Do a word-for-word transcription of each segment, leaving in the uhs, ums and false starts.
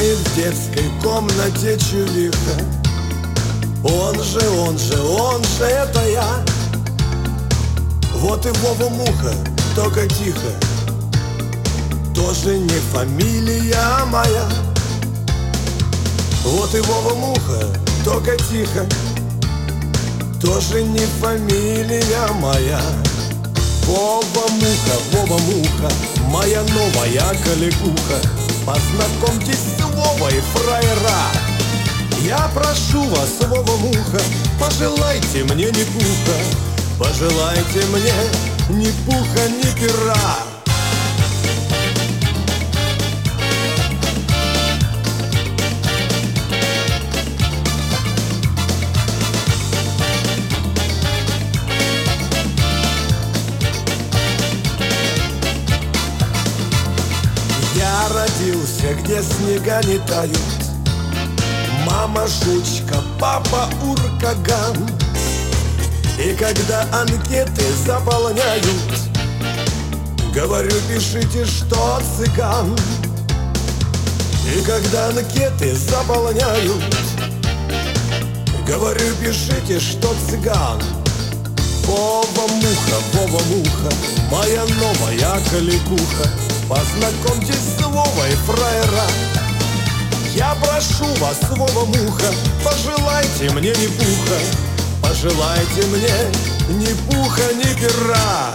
играет в детской комнате чувиха. Он же, он же, он же, это я. Вот и Вова Муха, только тихо, тоже не фамилия моя. Вот и Вова Муха, только тихо, тоже не фамилия моя. Вова Муха, Вова Муха, моя новая коллегуха. Познакомьтесь с Вовой, фраера. Я прошу вас, Вова Муха, пожелайте мне ни пуха, пожелайте мне ни пуха, ни пера. Я родился, где снега не тают, мама жучка, папа уркаган. И когда анкеты заполняют, говорю, пишите, что цыган. И когда анкеты заполняют, говорю, пишите, что цыган. Вова Муха, Вова Муха, моя новая коллегуха. Познакомьтесь с Вовой, фраера. Я прошу вас, Вова Муха, пожелайте мне ни пуха, пожелайте мне ни пуха, ни пера.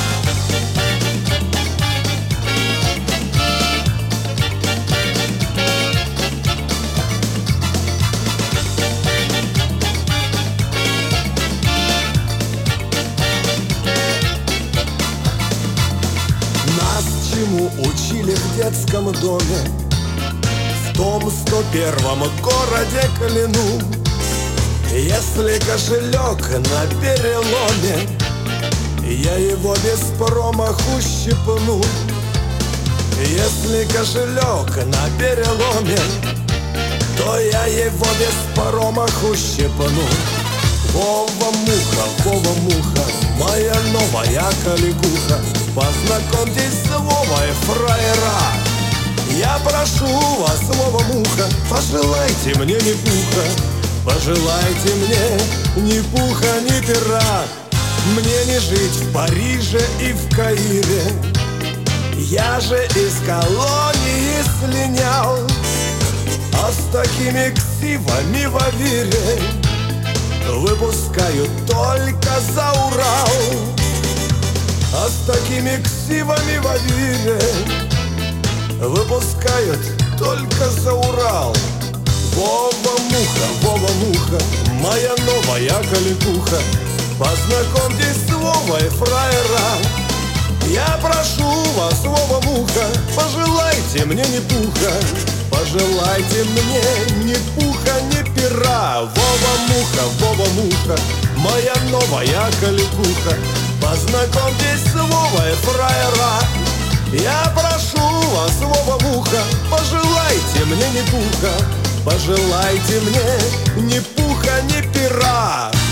Нас чему учили в детском доме, в том сто первом городе Клину. Если кошелек на переломе, я его без промаху щипну. Если кошелек на переломе, то я его без промаху щипну. Вова Муха, Вова Муха, моя новая коллегуха. Познакомьтесь с Вовой, фраера. Я прошу вас, Вова Муха, пожелайте мне ни пуха, пожелайте мне ни пуха, ни пера. Мне не жить в Париже и в Каире, я же из колонии слинял. А с такими ксивами в Авире выпускают только за Урал. А с такими ксивами в Авире выпускают только за Урал. Вова Муха, Вова Муха, моя новая коллегуха. Познакомьтесь с Вовой, фраера. Я прошу вас, Вова Муха, пожелайте мне ни пуха, пожелайте мне ни пуха, ни пера. Вова Муха, Вова Муха, моя новая коллегуха. Познакомьтесь с Вовой, фраера. Я прошу вас, Вова Муха, пожелайте мне ни пуха, пожелайте мне ни пуха, ни пера.